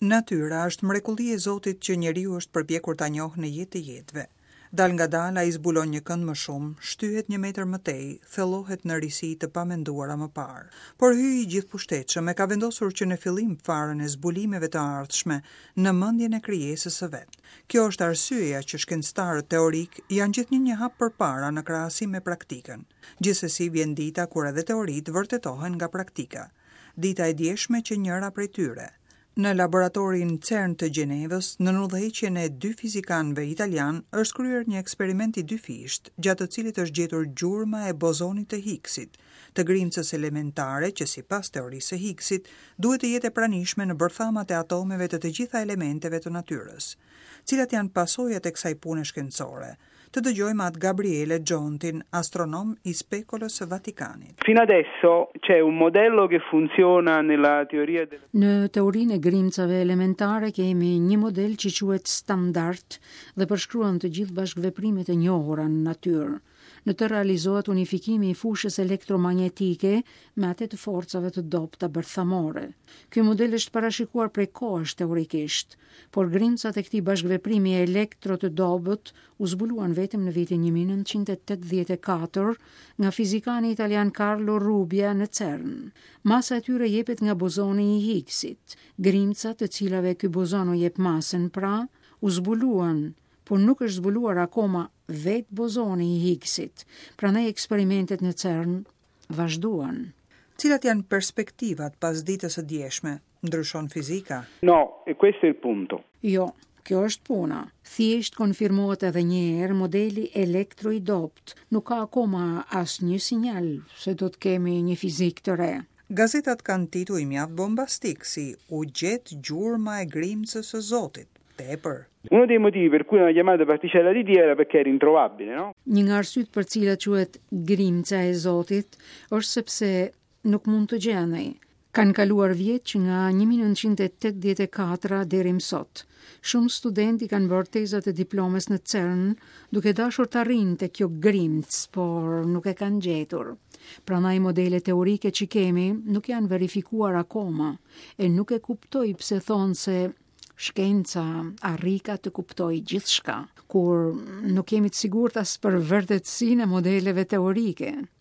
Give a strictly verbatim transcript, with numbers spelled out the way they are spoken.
Natyra është mrekulli e Zotit që njeriu është përpjekur ta njohë në jetë të jetëve. Dal nga dal ai zbulon një kënd më shumë, shtyhet një metër më tej, thellohet në risi të pamenduara më parë. Por hyi i gjithëpushtetshëm e ka vendosur që në fillim farën e zbulimeve të ardhshme në mendjen e krijesës së vet. Kjo është arsyeja që shkencëtarët teorik janë gjithnjë një hap përpara në krahasim me praktikën. Gjithsesi vjen dita kur edhe teoritë vërtetohen nga praktika. Dita e djeshme që njëra prej tyre në laboratorin CERN të Gjenevës, në udhëheqjen e dy fizikanëve italian, është kryer një eksperiment i dyfisht, gjatë të cilit është gjetur gjurma e bozonit të Higgsit, të grimcës elementare që sipas teorisë së Higgsit duhet të jetë e pranishme në bërthamat e atomeve të të gjitha elementeve të natyrës. Cilat janë pasojat e kësaj pune shkencore? Të dëgjojmë atë Gabriele Giontin, astronom i Spekolës së Vatikanit. Fino adesso c'è un modello che funziona nella teoria del... Në teorinë e grimcave elementare kemi një model që quhet standard dhe përshkruan të gjithë bashkëveprimet e njohura në natyrë. Në të realizohet unifikimi i fushës elektromagnetike me atë të forcave të dobta bërthamore. Ky model është parashikuar prej kohësh teorikisht, por grimcat e këtij bashkëveprimi elektro të dobët u zbuluan vetëm në vitin një mijë e nëntëqind e tetëdhjetë e katër nga fizikani italian Carlo Rubbia në CERN. Masa e tyre jepet nga bozoni i Higgsit. Grimcat të cilave ky bozon u jep masën pra, u zbuluan, por nuk është zbuluar akoma vetë bozoni i Higgsit. Prandaj eksperimentet në CERN vazhduan. Cilat janë perspektivat pas ditës së djeshme? Ndryshon fizika? No, e questo è il punto. Jo, kjo është puna. Thjesht konfirmohet edhe një herë modeli elektro i dopt. Nuk ka akoma asnjë sinjal se do të kemi një fizik të re. Gazetat kanë tituj mjaft bombastik si u gjet gjurma e grimcës së Zotit. Tepër. Uno dei motivi per cui hanno chiamato particella di Dio era perché era introvabile, no? Një nga arsyet për cilat quhet grimca e Zotit është sepse nuk mund të gjendej. Kanë kaluar vjet që nga një mijë e nëntëqind e tetëdhjetë e katër deri më sot. Shumë studenti kanë bërë tezat e diplomes në CERN duke dashur të arrinte kjo grimc, por nuk e kanë gjetur. Prandaj modele teorike që kemi nuk janë verifikuar akoma e nuk e kuptoj pse thonë se shkenca arrika të kuptoj gjithçka, kur nuk jemi të sigurt as për vërtetësinë e modeleve teorike.